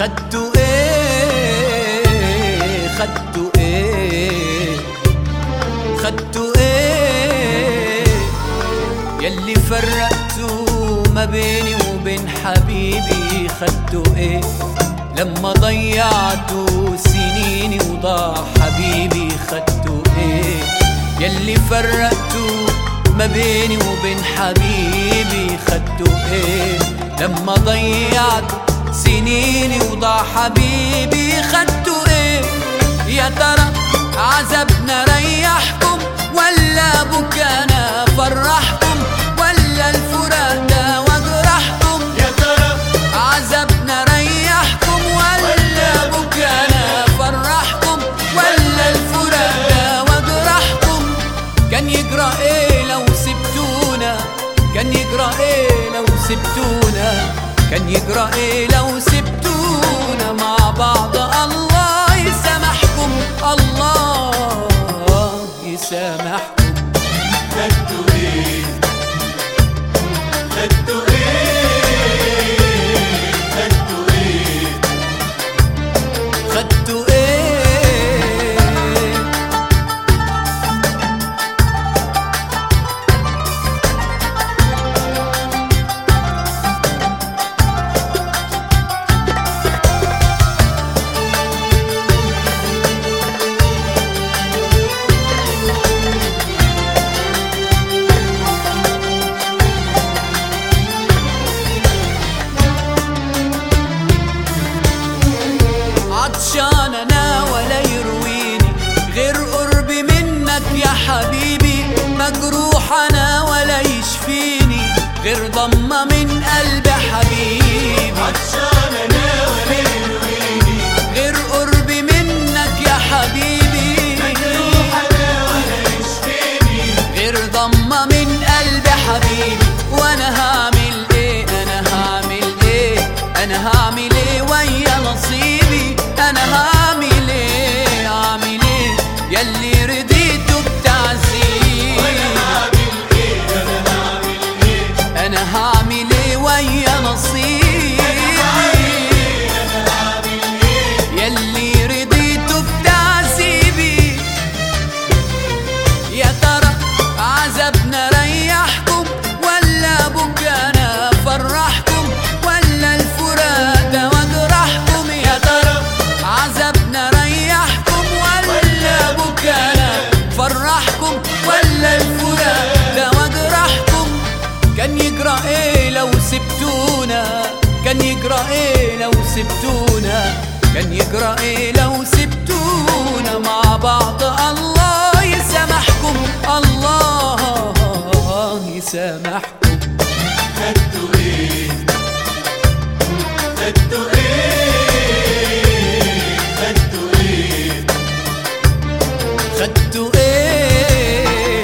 خدتوا ايه خدتوا ايه خدتوا ايه يلي فرقتوا ما بيني وبين حبيبي؟ خدتوا ايه لما ضيعتوا سنيني وضاع حبيبي؟ خدتوا ايه يلي فرقتوا ما بيني وبين حبيبي؟ خدتوا ايه لما ضيعت سنيني وضاع حبيبي؟ خدتوا ايه؟ يا ترى عذابنا ريحكم ولا بكانا فرحكم ولا الفراق ده وجرحكم؟ يا ترى عذابنا ريحكم ولا بكانا فرحكم ولا الفراق ده وجرحكم؟ كان يجرى ايه لو سبتونا؟ كان يجرى ايه لو سبتونا؟ كان يجرى ايه لو سبتونا مع بعض؟ الله يسامحكم، الله يسامحكم. خدتوا ايه خدتوا ايه خدتوا ايه خدتوا ايه؟ عطشان انا ولا يرويني غير قربي منك يا حبيبي، مجروح انا ولا يشفيني غير ضمة من قلب حبيبي. عطشان انا ولا يرويني غير قربي منك يا حبيبي، مجروح انا ولا يشفيني غير ضمة من قلب حبيبي. وانا هعمل ايه انا هعمل ايه انا هعمل ايه ويا نصيبي؟ انا هعمل ايه اعمل ايه يلي رضيته بتعذيبي؟ انا هعمل ايه ويا نصيبي يلي رضيته بتعذيبي؟ يا ترى عذابنا ريحكم ولا بكانا فرحكم ولا الفراق ده وجرحكم؟ يا ترى عذابنا ريحكم ولا بكانا فرحكم ولا الفراق ده وجرحكم؟ كان يجرى ايه لو سبتونا؟ كان يجرى ايه لو سبتونا؟ كان يجرى ايه لو سبتونا مع بعض؟ الله يسامحكم، الله يسامحكم. خدتوا ايه خدتوا ايه خدتوا ايه خدتوا ايه؟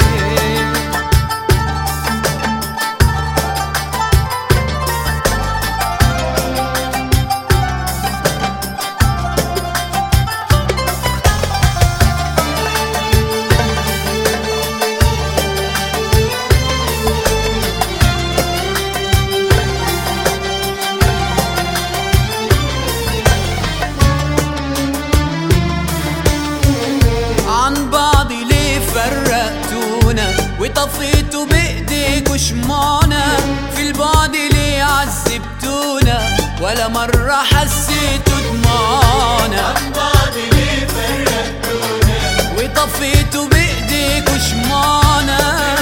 عن بعض ليه فرقتونا وطفيتوا بايديكوا شمعنا؟ في البعد ليه عذبتونا ولا مرة حسيتوا دموعنا؟ عن بعض ليه فرقتونا وطفيتوا بايديكوا شمعنا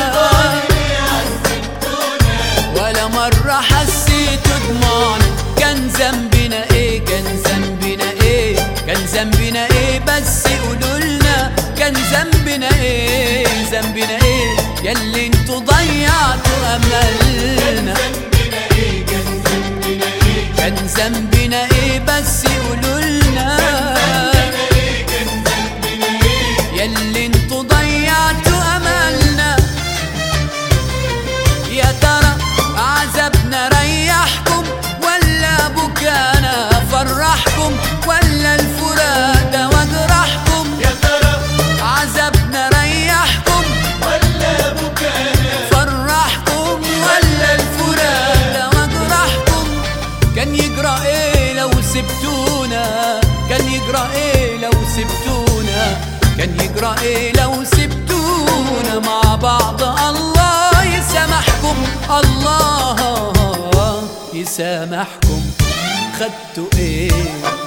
ولا مرة حسيتوا دموعنا؟ كان ذنبنا ايه كان ذنبنا ايه كان ذنبنا ايه بس قولولنا كان ذنبنا ايه ذنبنا ايه ياللي انتوا ضيعتوا املنا؟ كان ذنبنا ايه بس قولولنا ياللي انتوا كان يجرى ايه لو سبتونا مع بعض؟ الله يسامحكم، الله يسامحكم. خدتوا ايه؟